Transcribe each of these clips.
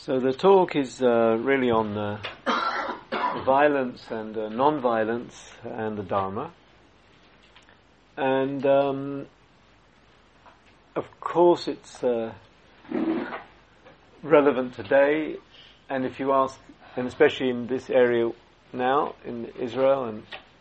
So the talk is really on violence and non-violence and the Dharma. And of course it's relevant today, and if you ask, and especially in this area now in Israel,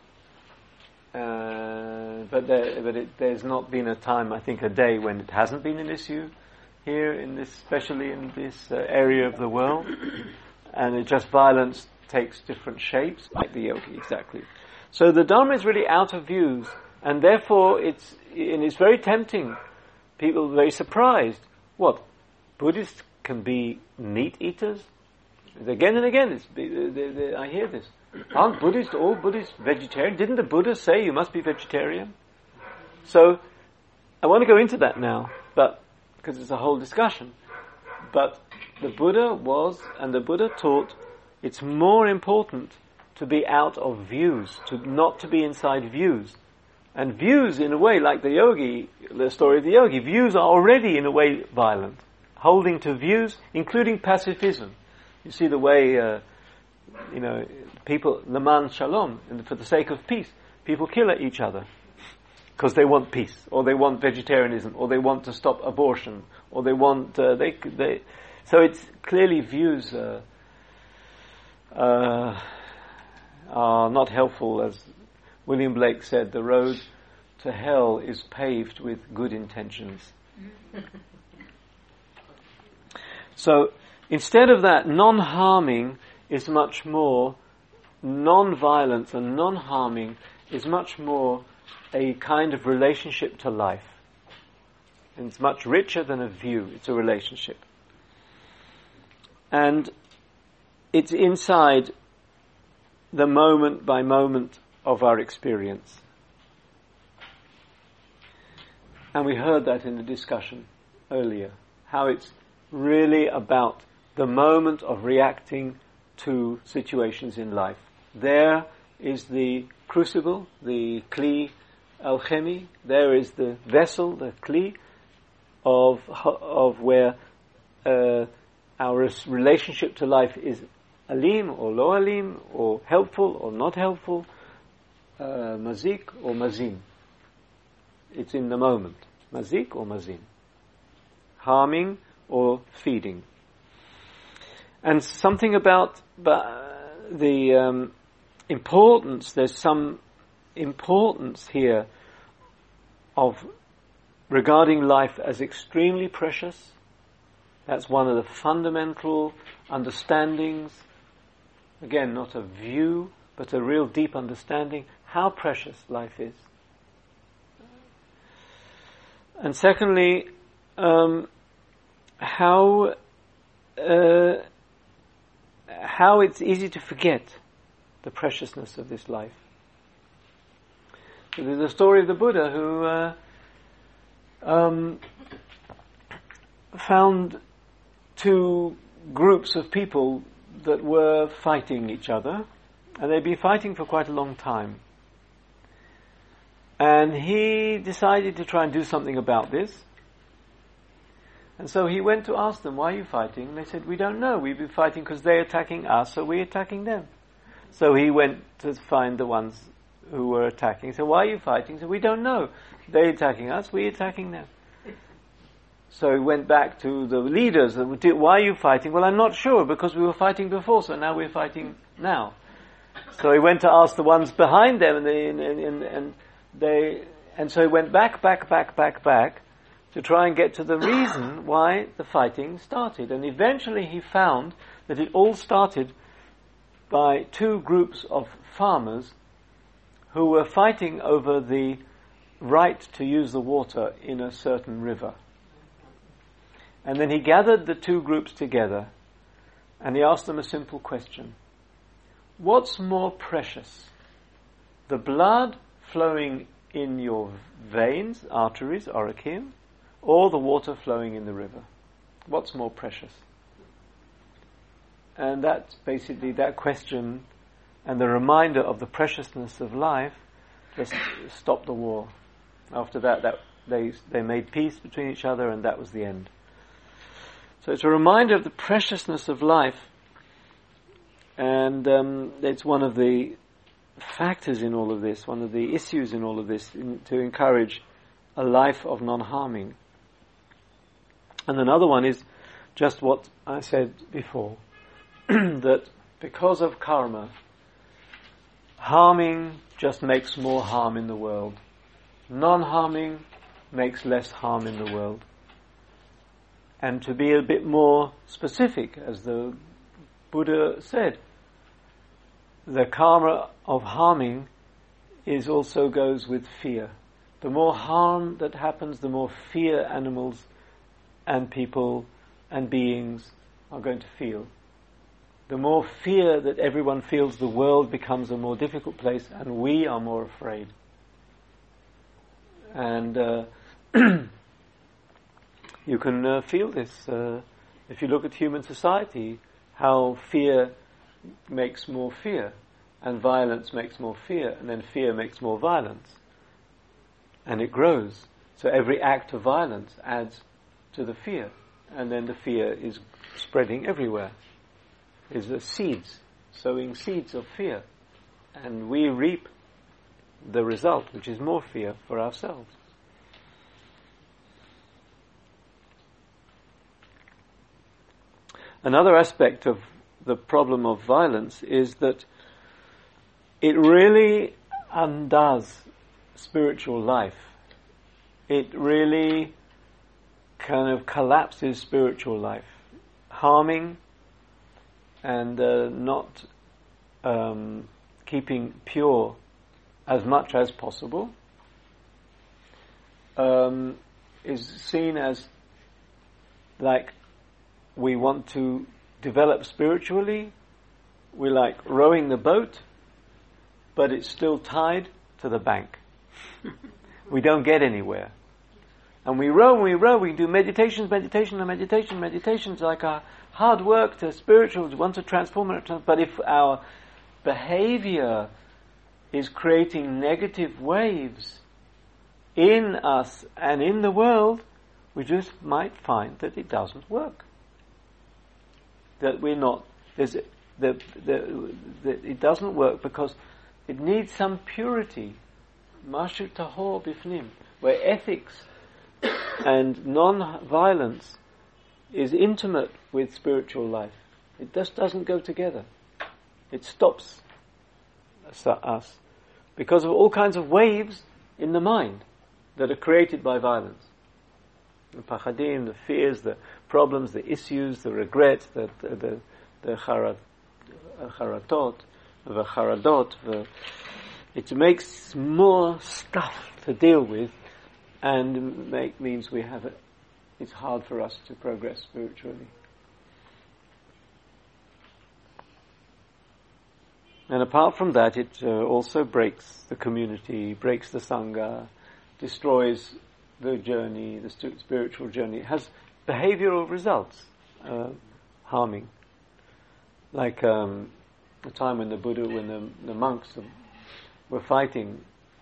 and there's not been a time, I think, a day when it hasn't been an issue here in this, especially in this area of the world, and it just violence takes different shapes, like the yogi, exactly. So the Dharma is really out of views, and therefore it's very tempting. People are very surprised. What? Buddhists can be meat eaters? Again and again, I hear this. Aren't all Buddhists vegetarian? Didn't the Buddha say you must be vegetarian? So, I want to go into that now, but because it's a whole discussion. But the Buddha taught it's more important to be out of views, not to be inside views. And views, in a way, like the story of the yogi, views are already, in a way, violent. Holding to views, including pacifism. You see the way, people, Leman Shalom, and for the sake of peace, people kill each other. Because they want peace, or they want vegetarianism, or they want to stop abortion, or they want, so it's clearly views, are not helpful. As William Blake said, the road to hell is paved with good intentions. So, instead of that, non-harming is much more, non-violence and non-harming is much more a kind of relationship to life. And it's much richer than a view, it's a relationship. And it's inside the moment by moment of our experience. And we heard that in the discussion earlier, how it's really about the moment of reacting to situations in life. There is the crucible, the kli alchemy. There is the vessel, the kli, of where our relationship to life is alim or lo alim, or helpful or not helpful, mazik or mazin. It's in the moment, mazik or mazin, harming or feeding. And something about the importance, there's some importance here of regarding life as extremely precious. That's one of the fundamental understandings. Again, not a view, but a real deep understanding how precious life is. And secondly, how it's easy to forget the preciousness of this life. So there's a story of the Buddha who found two groups of people that were fighting each other, and they'd been fighting for quite a long time. And he decided to try and do something about this. And so he went to ask them, why are you fighting? And they said, we don't know. We've been fighting because they're attacking us, so we're attacking them. So he went to find the ones who were attacking. So why are you fighting? So we don't know. They're attacking us, we're attacking them. So he went back to the leaders. Why are you fighting? Well, I'm not sure, because we were fighting before, so now we're fighting now. So he went to ask the ones behind them, and so he went back to try and get to the reason why the fighting started. And eventually he found that it all started by two groups of farmers who were fighting over the right to use the water in a certain river. And then he gathered the two groups together and he asked them a simple question. What's more precious? The blood flowing in your veins, arteries, orakim, or the water flowing in the river? What's more precious? And that's basically that question, and the reminder of the preciousness of life just stopped the war. After that they made peace between each other, and that was the end. So it's a reminder of the preciousness of life, and it's one of the factors in all of this, one of the issues in all of this, to encourage a life of non-harming. And another one is just what I said before, that because of karma, harming just makes more harm in the world. Non-harming makes less harm in the world. And to be a bit more specific, as the Buddha said, the karma of harming also goes with fear. The more harm that happens, the more fear animals and people and beings are going to feel. The more fear that everyone feels, the world becomes a more difficult place, and we are more afraid. And you can feel this if you look at human society, how fear makes more fear, and violence makes more fear, and then fear makes more violence. And it grows. So every act of violence adds to the fear, and then the fear is spreading everywhere. Is the seeds, sowing seeds of fear. And we reap the result, which is more fear for ourselves. Another aspect of the problem of violence is that it really undoes spiritual life. It really kind of collapses spiritual life. Harming and not keeping pure as much as possible is seen as like we want to develop spiritually. We like rowing the boat, but it's still tied to the bank. We don't get anywhere. And we row, we do meditations like our hard work to spiritual, to want to transform it. But if our behavior is creating negative waves in us and in the world, we just might find that it doesn't work. That we're not, that it doesn't work because it needs some purity. Mashu tahor bifnim, where ethics and non-violence is intimate with spiritual life. It just doesn't go together. It stops us because of all kinds of waves in the mind that are created by violence. The pachadim, the fears, the problems, the issues, the regrets, the charatot, the charadot. It makes more stuff to deal with, and means we have it. It's hard for us to progress spiritually. And apart from that, it also breaks the community, breaks the sangha, destroys the journey, the spiritual journey. It has behavioral results, harming. Like the time when the Buddha, when the monks were fighting,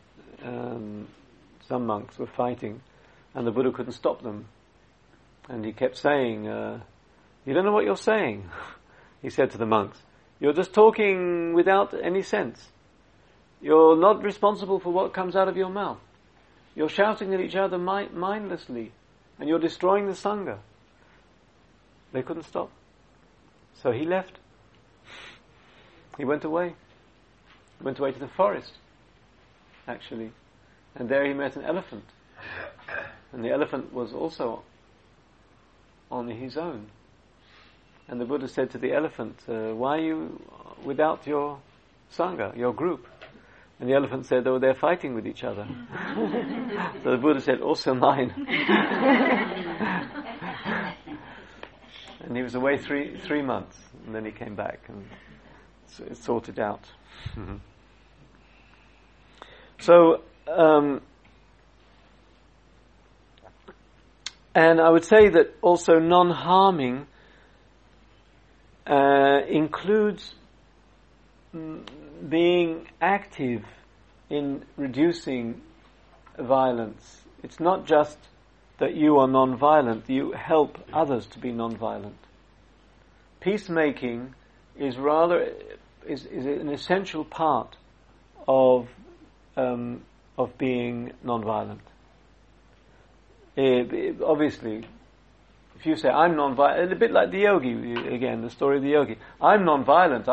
some monks were fighting, and the Buddha couldn't stop them. And he kept saying, you don't know what you're saying. He said to the monks, you're just talking without any sense. You're not responsible for what comes out of your mouth. You're shouting at each other mindlessly, and you're destroying the sangha. They couldn't stop. So he left. He went away. He went away to the forest, actually. And there he met an elephant. And the elephant was also on his own. And the Buddha said to the elephant, why are you without your sangha, your group? And the elephant said, oh, they're fighting with each other. So the Buddha said, also mine. And he was away three months, and then he came back and it sorted out. So, and I would say that also non-harming includes being active in reducing violence. It's not just that you are non-violent, you help others to be non-violent. Peacemaking is an essential part of being non-violent. Obviously, if you say, I'm non-violent, a bit like the yogi, again, the story of the yogi. I'm non-violent,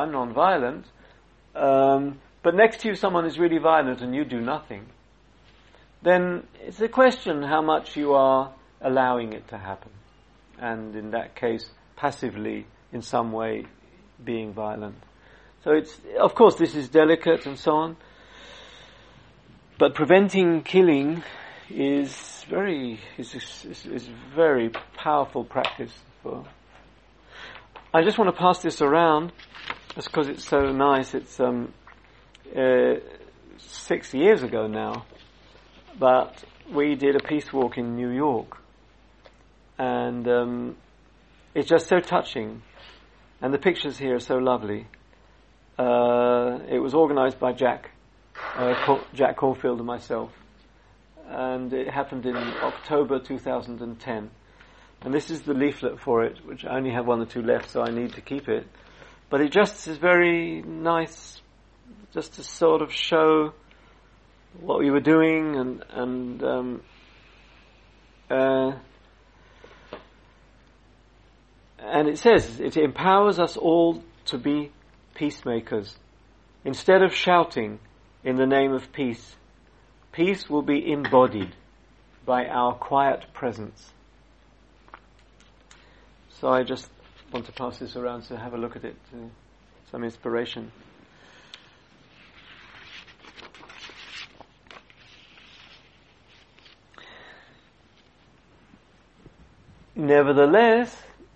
but next to you someone is really violent and you do nothing, then it's a question how much you are allowing it to happen. And in that case, passively, in some way, being violent. So of course this is delicate and so on, but preventing killing is very powerful practice. I just want to pass this around, just because it's so nice. It's 6 years ago now, but we did a peace walk in New York, and it's just so touching, and the pictures here are so lovely. It was organised by Jack Caulfield and myself, and it happened in October 2010. And this is the leaflet for it, which I only have 1 or 2 left, so I need to keep it. But it just is very nice, just to sort of show what we were doing, and it says it empowers us all to be peacemakers. Instead of shouting in the name of peace, peace will be embodied by our quiet presence. So I just want to pass this around to have a look at it, some inspiration. Nevertheless,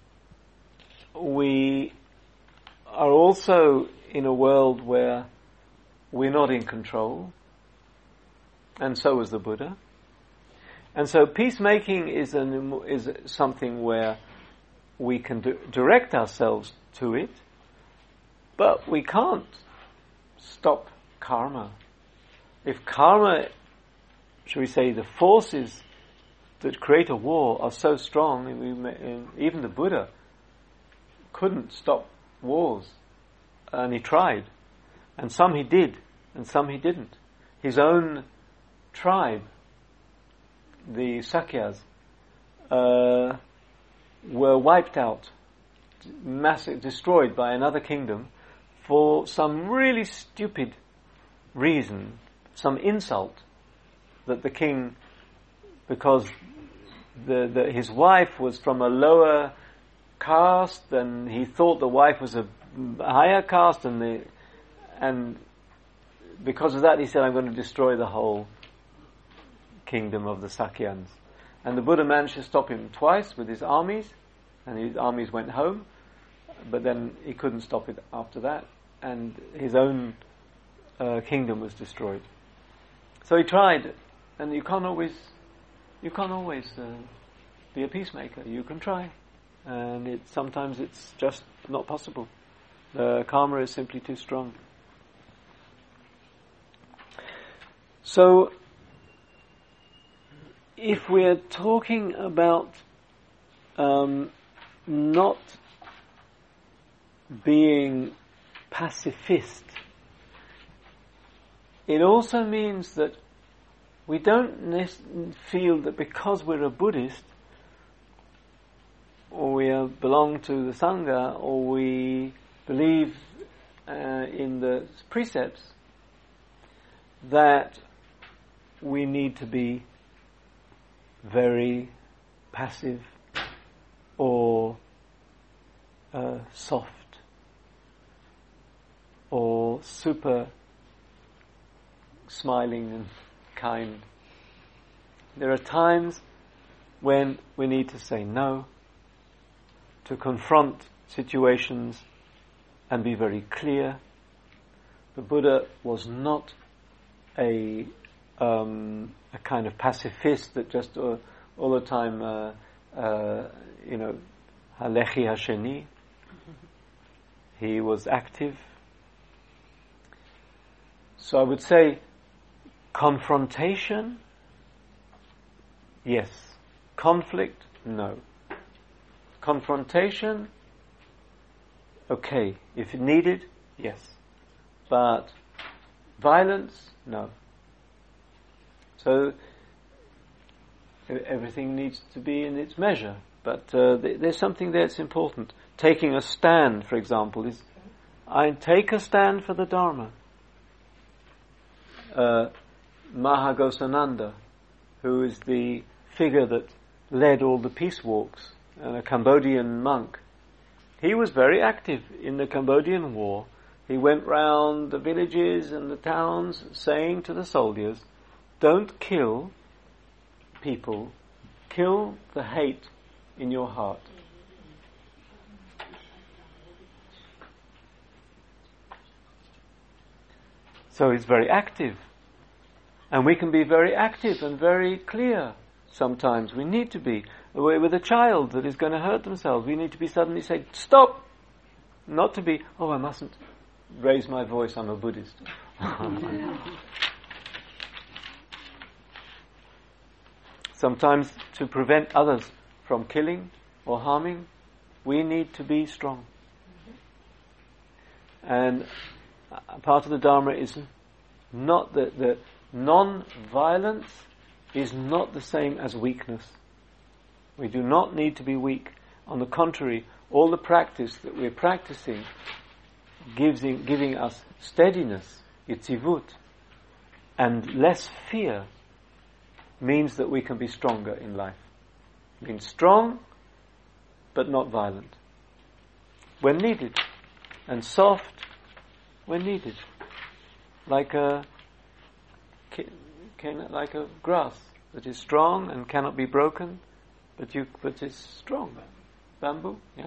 we are also in a world where we're not in control, and so is the Buddha. And so peacemaking is something where we can direct ourselves to it, but we can't stop karma. If karma, shall we say, the forces that create a war are so strong, even the Buddha couldn't stop wars, and he tried, and some he did, and some he didn't. His own tribe, the Sakyas, were wiped out, destroyed by another kingdom for some really stupid reason, some insult that the king, because his wife was from a lower caste, and he thought the wife was a higher caste, and because of that he said, I'm going to destroy the whole kingdom of the Sakyans. And the Buddha managed to stop him twice with his armies, and his armies went home, but then he couldn't stop it after that, and his own kingdom was destroyed. So he tried, and you can't always be a peacemaker. You can try, and sometimes it's just not possible. The karma is simply too strong. So, if we're talking about not being pacifist, it also means that we don't feel that because we're a Buddhist, or we belong to the Sangha, or we believe in the precepts, that we need to be very passive or soft or super smiling and kind. There are times when we need to say no, to confront situations and be very clear. The Buddha was not a kind of pacifist that just all the time, halechi hasheni. He was active. So I would say confrontation, yes, Conflict? No. Confrontation? Okay. If needed, yes. But violence? No. So everything needs to be in its measure. But there's something there that's important. Taking a stand, for example, is I take a stand for the Dharma. Mahagosananda, who is the figure that led all the peace walks, and a Cambodian monk, he was very active in the Cambodian war. He went round the villages and the towns saying to the soldiers, don't kill people, kill the hate in your heart. So he's very active. And we can be very active and very clear sometimes. We need to be. With a child that is going to hurt themselves, we need to be suddenly say, stop! Not to be, oh, I mustn't raise my voice, I'm a Buddhist. Sometimes to prevent others from killing or harming, we need to be strong. And part of the Dharma is not that the non-violence is not the same as weakness. We do not need to be weak. On the contrary, all the practice that we're practicing giving us steadiness, yitzivut, and less fear means that we can be stronger in life. Being strong, but not violent. When needed. And soft when needed. Like a grass that is strong and cannot be broken, but is strong. Bamboo, yeah.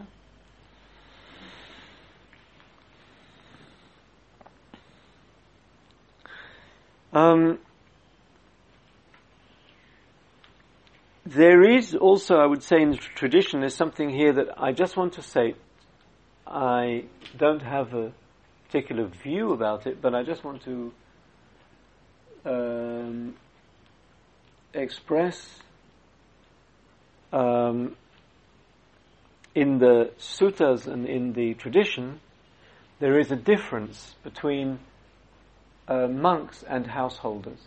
There is also, I would say, in the tradition, there's something here that I just want to say. I don't have a particular view about it, but I just want to express in the suttas and in the tradition, there is a difference between monks and householders.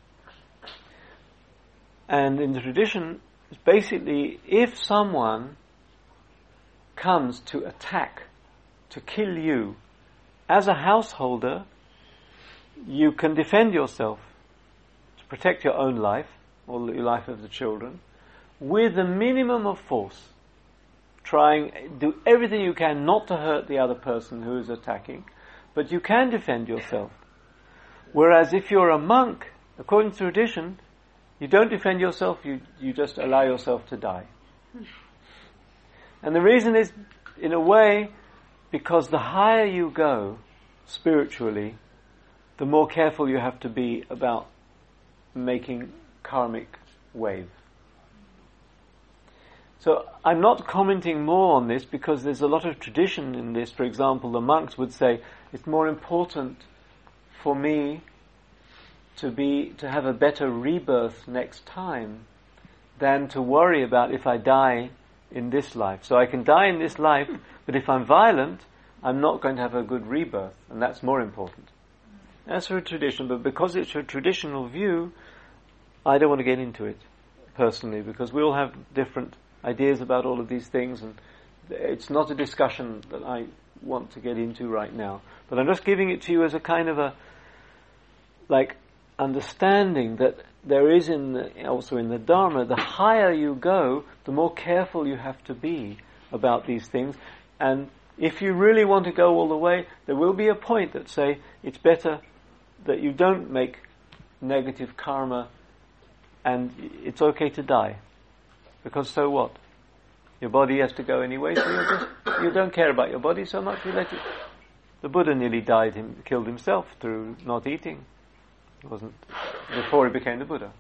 And in the tradition, basically, if someone comes to attack, to kill you, as a householder, you can defend yourself to protect your own life, or the life of the children, with a minimum of force. Do everything you can not to hurt the other person who is attacking, but you can defend yourself. Whereas if you're a monk, according to tradition, you don't defend yourself, you just allow yourself to die. And the reason is, in a way, because the higher you go spiritually, the more careful you have to be about making karmic wave. So I'm not commenting more on this because there's a lot of tradition in this. For example, the monks would say, it's more important for me to have a better rebirth next time than to worry about if I die in this life. So I can die in this life, but if I'm violent, I'm not going to have a good rebirth, and that's more important. That's a tradition, but because it's a traditional view, I don't want to get into it personally, because we all have different ideas about all of these things, and it's not a discussion that I want to get into right now. But I'm just giving it to you as a kind of a understanding that there is also in the Dharma, the higher you go, the more careful you have to be about these things. And if you really want to go all the way, there will be a point that say it's better that you don't make negative karma, and it's okay to die. Because so what? Your body has to go anyway, so you don't care about your body so much, you let it. The Buddha nearly killed himself through not eating. It wasn't before he became the Buddha.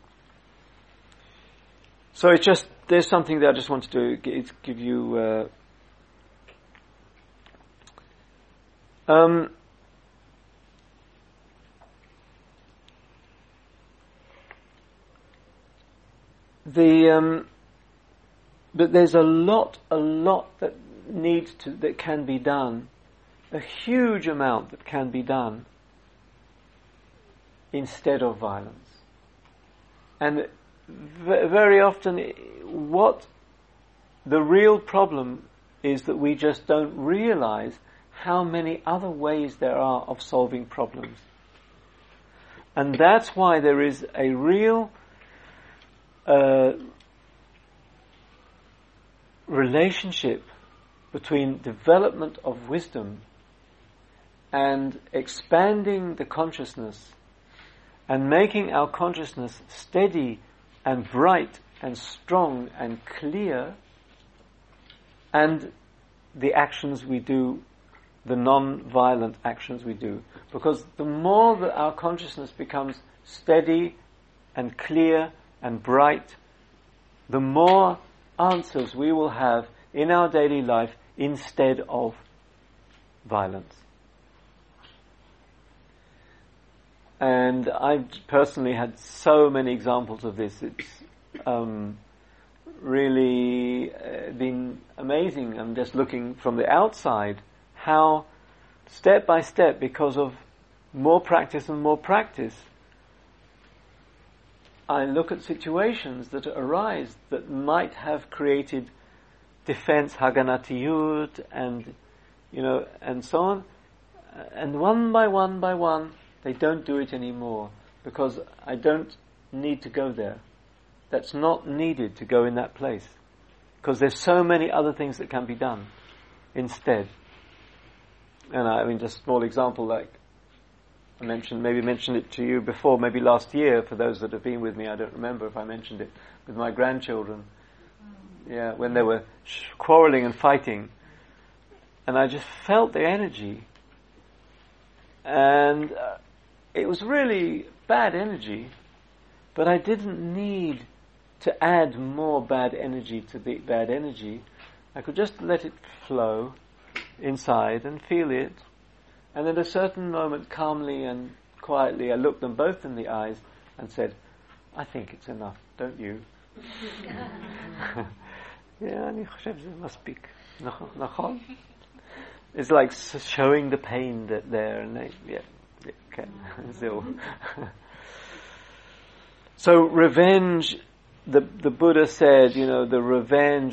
So it's just, there's something that I just wanted to give you. but there's a lot that that can be done, a huge amount that can be done instead of violence. And very often what the real problem is that we just don't realize how many other ways there are of solving problems. And that's why there is a real relationship between development of wisdom and expanding the consciousness and making our consciousness steady and bright and strong and clear, and the actions we do, the non-violent actions we do. Because the more that our consciousness becomes steady and clear and bright, the more answers we will have in our daily life instead of violence. And I've personally had so many examples of this. It's really been amazing. I'm just looking from the outside how step by step, because of more practice and more practice, I look at situations that arise that might have created defense, haganatiyut, and and so on. And one by one, they don't do it anymore because I don't need to go there. That's not needed to go in that place because there's so many other things that can be done instead. And I mean, just a small example, like I mentioned it to you before, maybe last year, for those that have been with me, I don't remember if I mentioned it, with my grandchildren. Yeah, when they were quarreling and fighting. And I just felt the energy. And it was really bad energy, but I didn't need to add more bad energy to the bad energy. I could just let it flow inside and feel it. And at a certain moment, calmly and quietly, I looked them both in the eyes and said, I think it's enough, don't you? Yeah, אני חושב זה מספיק. נכון? It's like showing the pain that there, and okay. So revenge, the Buddha said, the revenge,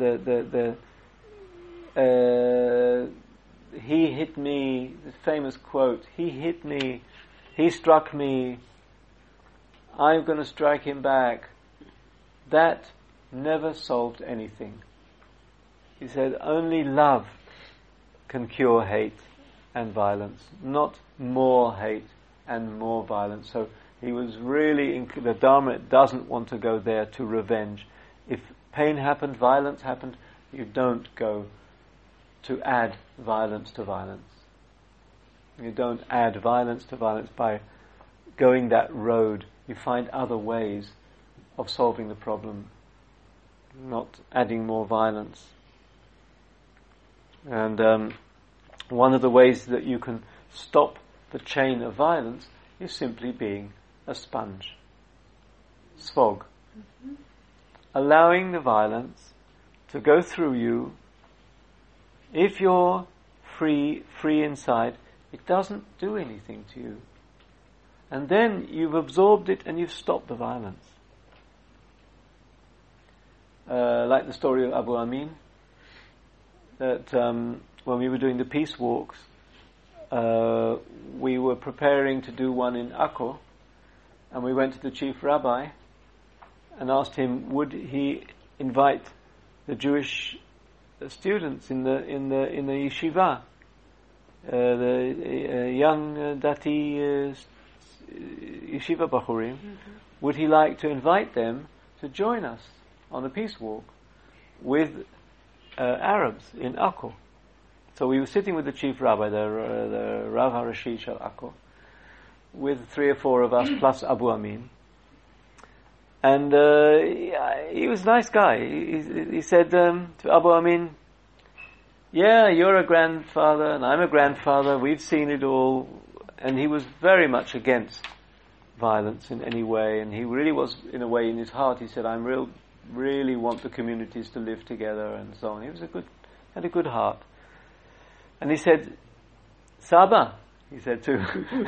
he hit me, the famous quote, he hit me, he struck me, I'm going to strike him back. That never solved anything. He said, only love can cure hate and violence, not more hate and more violence. So he was really, the Dharma doesn't want to go there to revenge. If pain happened, violence happened, you don't go to add violence to violence. You don't add violence to violence by going that road. You find other ways of solving the problem, not adding more violence. And one of the ways that you can stop the chain of violence is simply being a sponge. Svog. Allowing the violence to go through you. If you're free inside, it doesn't do anything to you. And then you've absorbed it and you've stopped the violence. Like the story of Abu Amin, that when we were doing the peace walks, we were preparing to do one in Akko, and we went to the chief rabbi and asked him, would he invite the Jewish students in the yeshiva, the young dati yeshiva bachurim, would he like to invite them to join us on the peace walk with Arabs in Akko? So we were sitting with the chief rabbi, the Rav HaRashi Shel Akko, with 3 or 4 of us plus Abu Amin. And he was a nice guy. He said to Abu Amin, yeah, you're a grandfather and I'm a grandfather, we've seen it all. And he was very much against violence in any way, and he really was, in a way, in his heart, he said, really want the communities to live together, and so on. He was had a good heart. And he said, Saba, he said to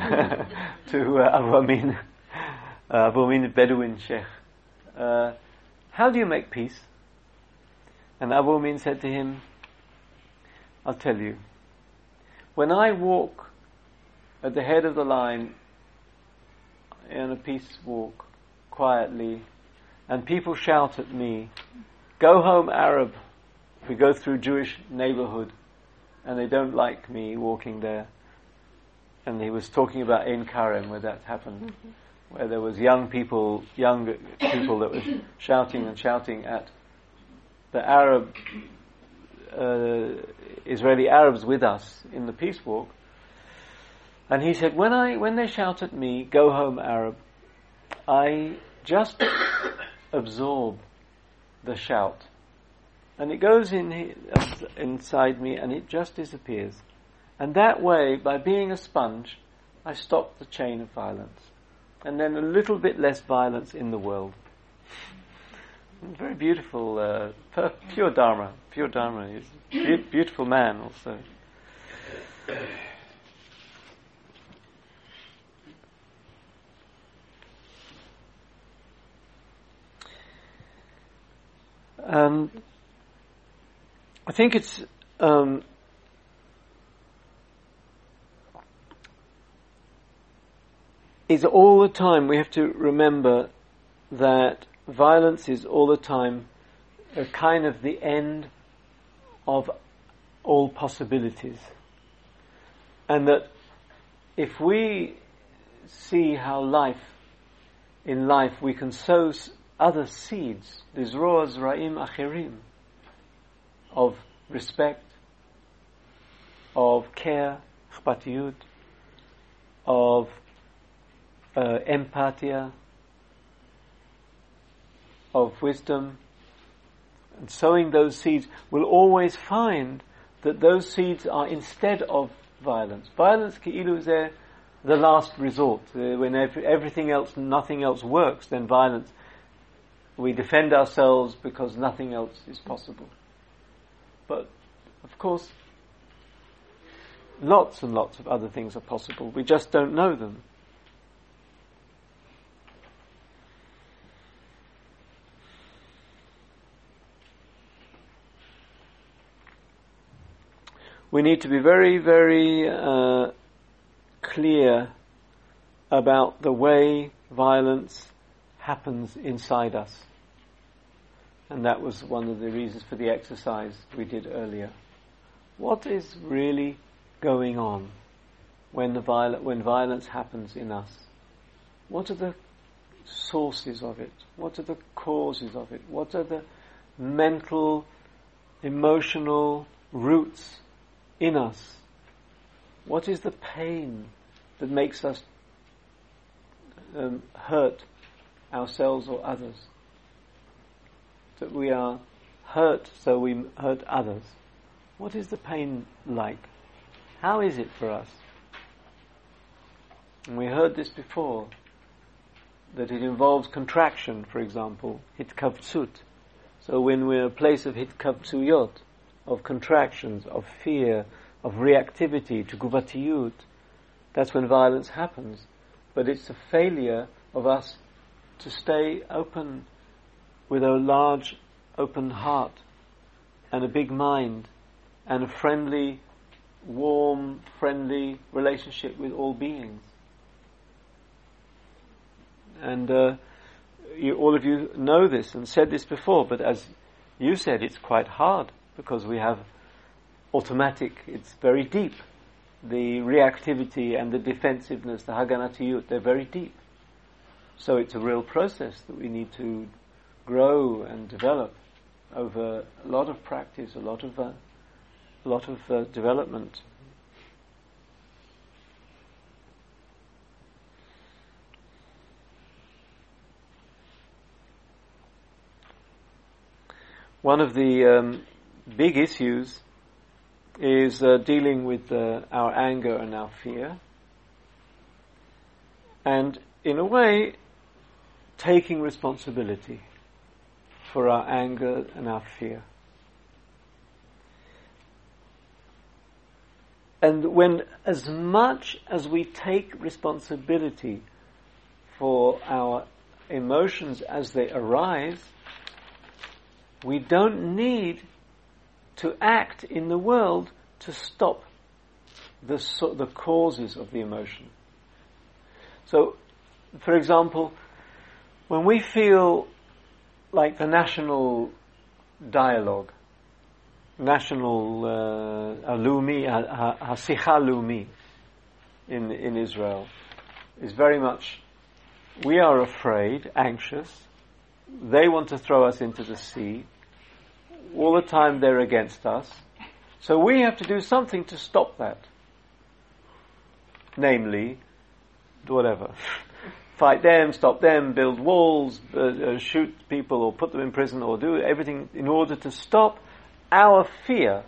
Abu Amin Bedouin Sheikh, how do you make peace? And Abu Amin said to him, I'll tell you. When I walk at the head of the line in a peace walk, quietly, and people shout at me, go home Arab. We go through Jewish neighborhood, and they don't like me walking there. And he was talking about Ein Karem, where that happened, where there was young people that was shouting at the Arab, Israeli Arabs with us in the peace walk. And he said, when they shout at me, go home Arab, I just absorb the shout. And it goes inside me and it just disappears. And that way, by being a sponge, I stop the chain of violence. And then a little bit less violence in the world. Very beautiful, pure Dharma. Pure Dharma. He's a beautiful man also. I think it's all the time we have to remember that violence is all the time a kind of the end of all possibilities, and that if we see how in life we can sow other seeds, lizroa zra'im achirim, of respect, of care, chpatiyut, of empathia, of wisdom, and sowing those seeds, we'll always find that those seeds are instead of violence. Violence ki'ilu is the last resort. When everything else, nothing else works, then violence. We defend ourselves because nothing else is possible. But, of course, lots and lots of other things are possible. We just don't know them. We need to be very, very clear about the way violence happens inside us. And that was one of the reasons for the exercise we did earlier. What is really going on when violence happens in us? What are the sources of it? What are the causes of it? What are the mental, emotional roots in us? What is the pain that makes us hurt ourselves or others? That we are hurt, so we hurt others. What is the pain like? How is it for us? And we heard this before, that it involves contraction, for example, hitkavtsut. So when we're in a place of hitkavtsuyot, of contractions, of fear, of reactivity, tuguvatiyut, that's when violence happens. But it's a failure of us to stay open with a large open heart and a big mind and a friendly, warm, friendly relationship with all beings. And all of you know this and said this before, but as you said, it's quite hard because we have automatic, it's very deep. The reactivity and the defensiveness, the haganatiyut, they're very deep. So it's a real process that we need to grow and develop over a lot of practice, a lot of development. One of the big issues is dealing with our anger and our fear. And in a way, taking responsibility for our anger and our fear. And when, as much as we take responsibility for our emotions as they arise, we don't need to act in the world to stop the causes of the emotion. So, for example, when we feel like the national dialogue, national Lumi, Hasicha Lumi in Israel, is very much, we are afraid, anxious, they want to throw us into the sea, all the time they're against us, so we have to do something to stop that. Namely, whatever. Fight them, stop them, build walls, shoot people or put them in prison or do everything in order to stop our fear.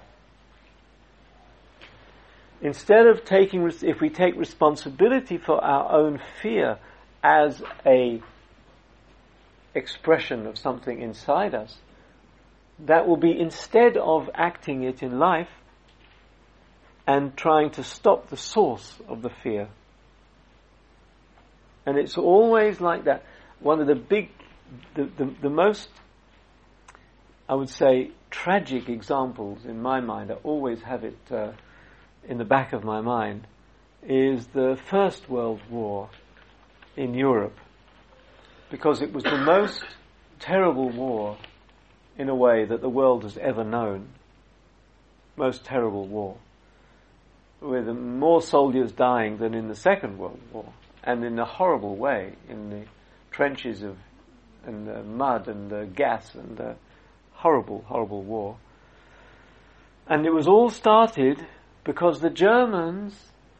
Instead of if we take responsibility for our own fear as a expression of something inside us, that will be, instead of acting it in life and trying to stop the source of the fear. And it's always like that. One of the most, I would say, tragic examples in my mind, I always have it in the back of my mind, is the First World War in Europe. Because it was the most terrible war, in a way, that the world has ever known. Most terrible war. With more soldiers dying than in the Second World War. And in a horrible way, in the trenches and the mud and the gas and the horrible, horrible war. And it was all started because the Germans,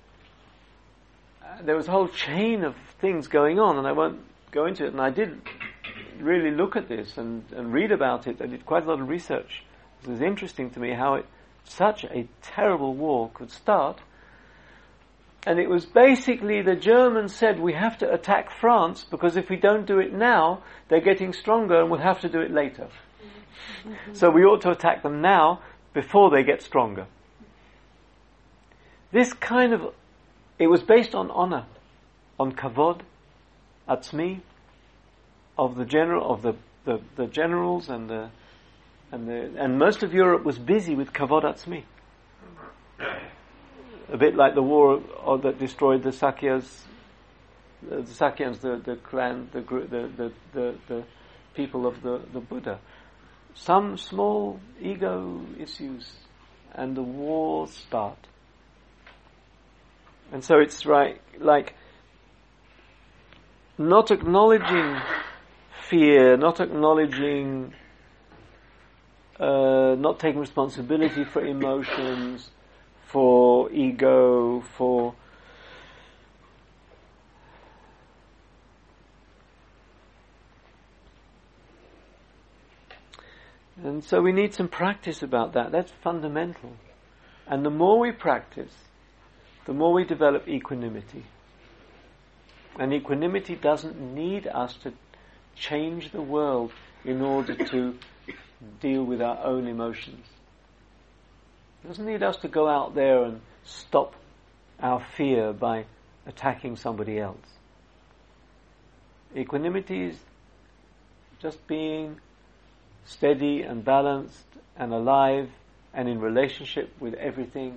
there was a whole chain of things going on, and I won't go into it, and I did really look at this and read about it. I did quite a lot of research. It was interesting to me how such a terrible war could start. And it was basically the Germans said, we have to attack France because if we don't do it now, they're getting stronger and we'll have to do it later. So we ought to attack them now before they get stronger. This kind of, it was based on honor, on kavod, atzmi, of the generals and most of Europe was busy with kavod atzmi. A bit like the war that destroyed the Sakyas, the clan, the people of the Buddha. Some small ego issues, and the wars start. And so it's right, like not acknowledging fear, not acknowledging, not taking responsibility for emotions, for ego, for and so we need some practice about that. That's fundamental. And the more we practice, the more we develop equanimity. And equanimity doesn't need us to change the world in order to deal with our own emotions. It doesn't need us to go out there and stop our fear by attacking somebody else. Equanimity is just being steady and balanced and alive and in relationship with everything.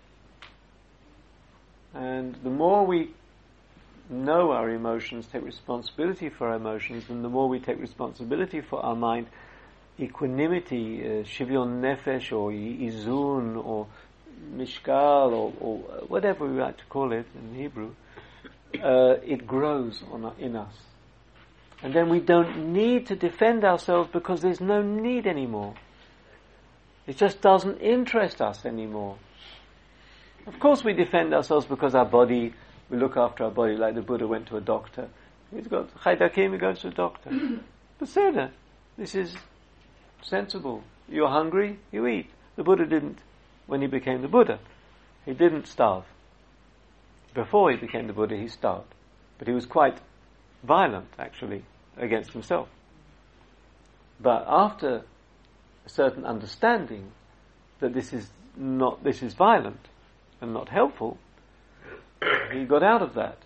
And the more we know our emotions, take responsibility for our emotions, and the more we take responsibility for our mind, equanimity, shivyon nefesh, or izun, or mishkal, or whatever we like to call it in Hebrew, it grows in us. And then we don't need to defend ourselves because there's no need anymore. It just doesn't interest us anymore. Of course we defend ourselves because our body, we look after our body, like the Buddha went to a doctor. He's got chaydakim, he goes to a doctor. Beseder, this is sensible. You're hungry, you eat. The Buddha didn't, when he became the Buddha, he didn't starve. Before he became the Buddha, he starved. But he was quite violent, actually, against himself. But after a certain understanding that this is violent and not helpful, he got out of that.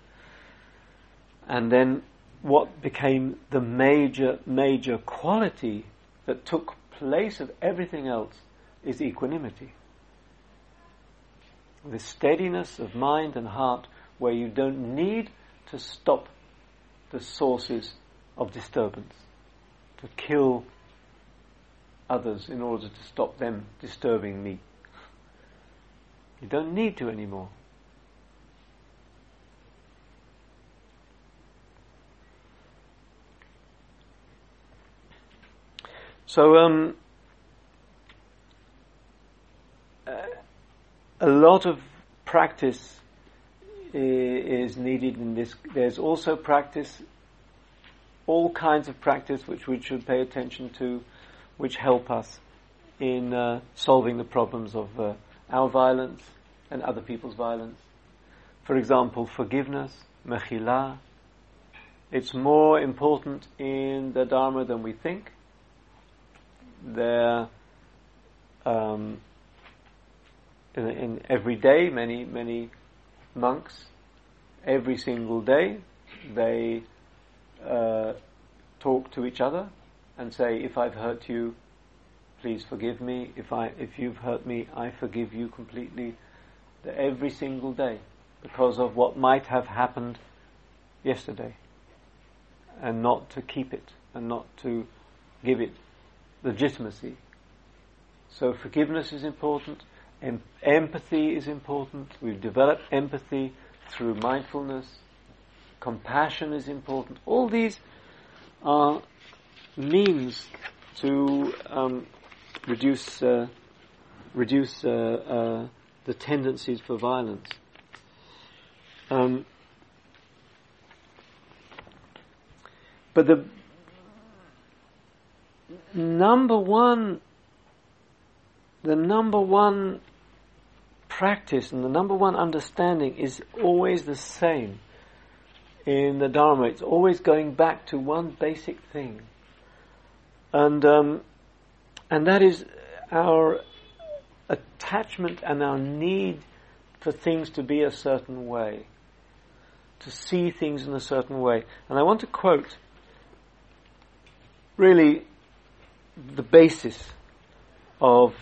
And then what became the major quality that took place of everything else is equanimity. The steadiness of mind and heart, where you don't need to stop the sources of disturbance, to kill others in order to stop them disturbing me. You don't need to anymore. So a lot of practice is needed in this. There's also practice, all kinds of practice which we should pay attention to, which help us in solving the problems of our violence and other people's violence. For example, forgiveness, mechila. It's more important in the Dharma than we think. There, in every day, many monks, every single day, they talk to each other and say, if I've hurt you, please forgive me. If you've hurt me, I forgive you completely. Every single day, because of what might have happened yesterday, and not to keep it, and not to give it legitimacy. So forgiveness is important. Empathy is important. We've developed empathy through mindfulness. Compassion is important. All these are means to reduce the tendencies for violence. But the number one practice and the number one understanding is always the same in the Dharma. It's always going back to one basic thing, and that is our attachment and our need for things to be a certain way, to see things in a certain way. And I want to quote really the basis of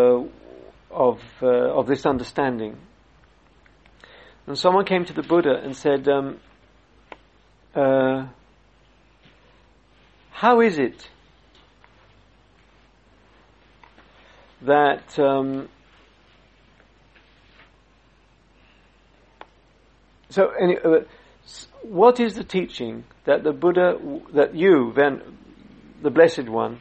this understanding. And someone came to the Buddha and said, how is it that what is the teaching that the Buddha, that you, then the Blessed One,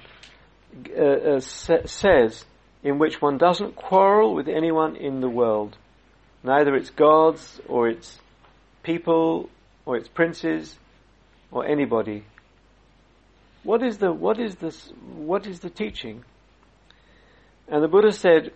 says, in which one doesn't quarrel with anyone in the world, neither its gods or its people or its princes or anybody? What is the teaching? And the Buddha said,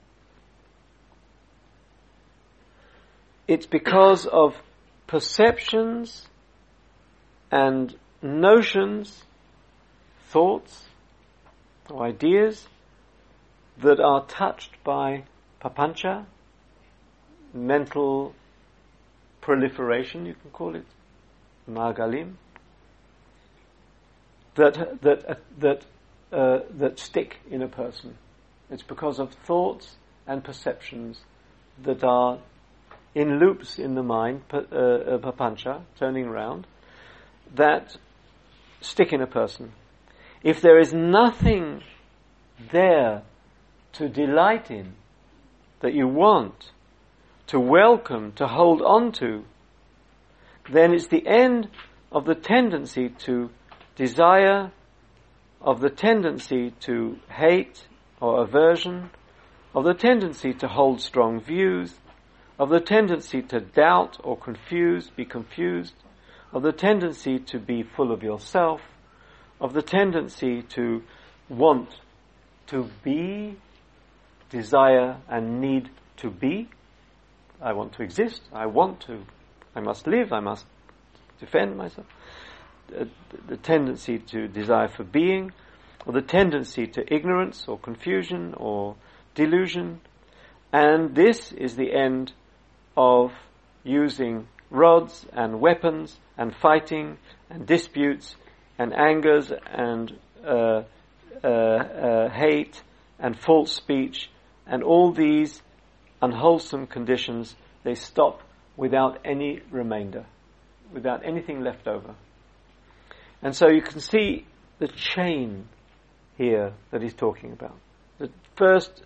it's because of perceptions and notions, thoughts or ideas that are touched by papancha, mental proliferation, you can call it, margalim, that stick in a person. It's because of thoughts and perceptions that are in loops in the mind, papancha, turning round, that stick in a person. If there is nothing there to delight in, that you want, to welcome, to hold on to, then it's the end of the tendency to desire, of the tendency to hate or aversion, of the tendency to hold strong views, of the tendency to doubt or be confused, of the tendency to be full of yourself, of the tendency to want to be, desire and need to be. I want to exist, I must live, I must defend myself, the tendency to desire for being, or the tendency to ignorance or confusion or delusion. And this is the end of using rods and weapons and fighting and disputes and angers and hate and false speech and all these unwholesome conditions. They stop without any remainder, without anything left over. And so you can see the chain here that he's talking about. The first,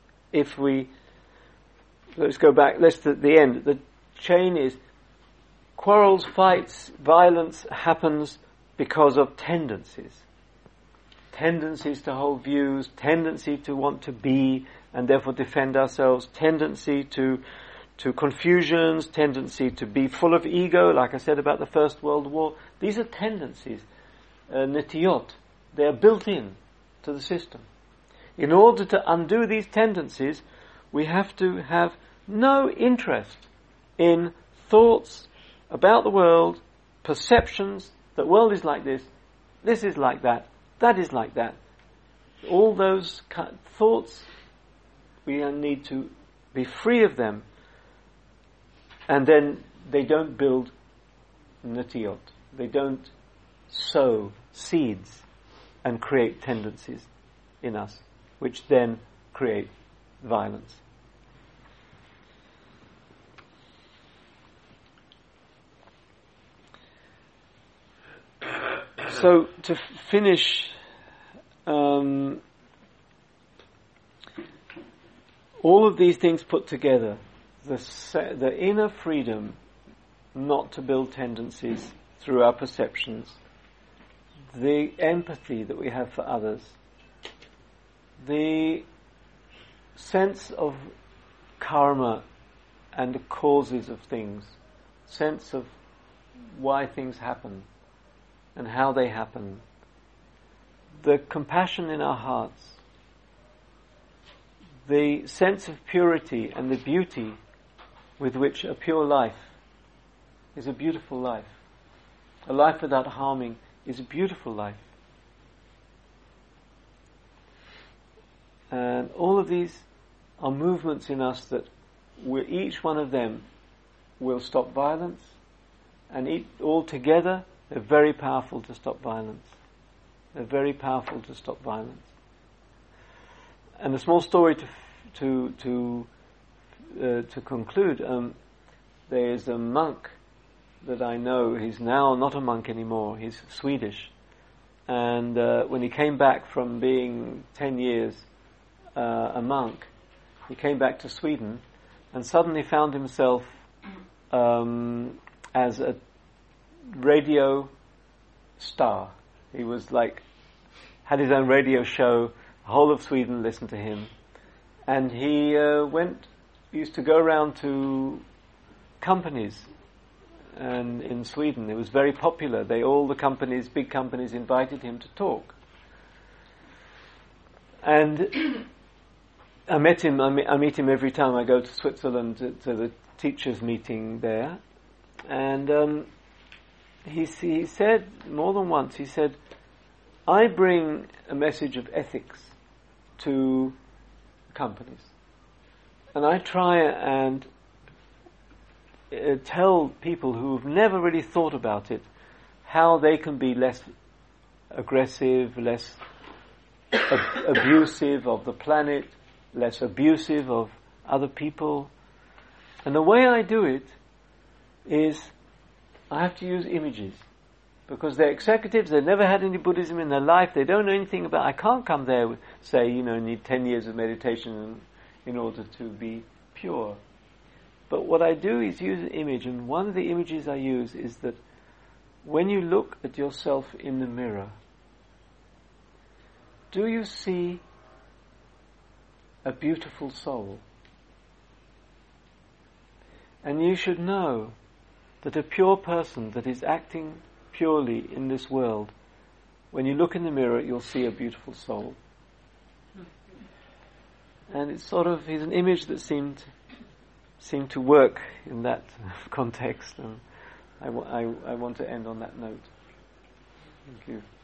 let's go back, let's to the end. The chain is quarrels, fights, violence happens because of tendencies. Tendencies to hold views, tendency to want to be and therefore defend ourselves, tendency to confusions, tendency to be full of ego, like I said about the First World War. These are tendencies, nitiyot. They are built in to the system. In order to undo these tendencies, we have to have no interest in thoughts about the world, perceptions, the world is like this is like that is like that. All those thoughts, we need to be free of them, and then they don't build natiyot. They don't sow seeds and create tendencies in us, which then create violence. So to finish, all of these things put together, the inner freedom not to build tendencies through our perceptions, the empathy that we have for others, the sense of karma and the causes of things, sense of why things happen and how they happen, the compassion in our hearts, the sense of purity and the beauty with which a pure life is a beautiful life. A life without harming is a beautiful life. And all of these are movements in us that each one of them will stop violence, and all together they're very powerful to stop violence. They're very powerful to stop violence. And a small story to conclude. There is a monk that I know. He's now not a monk anymore. He's Swedish, and when he came back from being 10 years a monk, he came back to Sweden, and suddenly found himself as a radio star. He was had his own radio show. The whole of Sweden listened to him, and he used to go around to companies, and in Sweden it was very popular. All the companies, big companies, invited him to talk. And I met him. I meet him every time I go to Switzerland to the teachers' meeting there, and he said more than once. He said, "I bring a message of ethics to companies, and I try and tell people who have never really thought about it how they can be less aggressive, less abusive of the planet, less abusive of other people. And the way I do it is I have to use images, because they're executives, they've never had any Buddhism in their life, they don't know anything about. I can't come there with, say, need 10 years of meditation in order to be pure. But what I do is use an image, and one of the images I use is that when you look at yourself in the mirror, do you see a beautiful soul? And you should know that a pure person that is acting purely in this world, when you look in the mirror, you'll see a beautiful soul. And it's is an image that seemed to work in that context. I want to end on that note. Thank you.